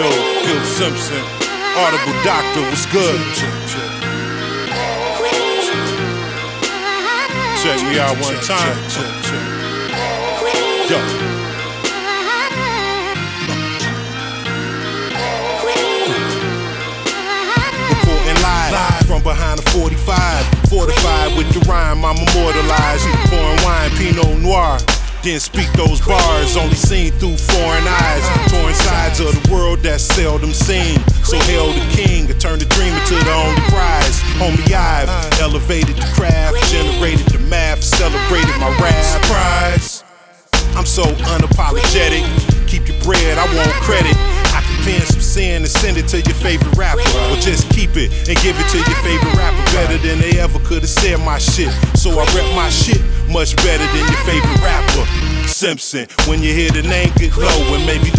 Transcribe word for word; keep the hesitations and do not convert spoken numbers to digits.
Yo, Gil Simpson, Audible Doctor, what's good? Check me out one time. Yo. Live from behind a forty-five, fortified with the rhyme, I'm immortalized. Pouring wine, Pinot Noir, then speak those bars, only seen through foreign eyes. Torn sides of the world that's seldom seen. So hail the king, I turned the dream into the only prize. Homie, I've elevated the craft, generated the math, celebrated my rap. Surprise, I'm so unapologetic. Keep your bread, I want credit. I can pen some sin and send it to your favorite rapper, or just keep it and give it to your favorite rapper. Better than they ever could have said my shit. So I rep my shit much better than your favorite rapper. Simpson, when you hear the name get low and maybe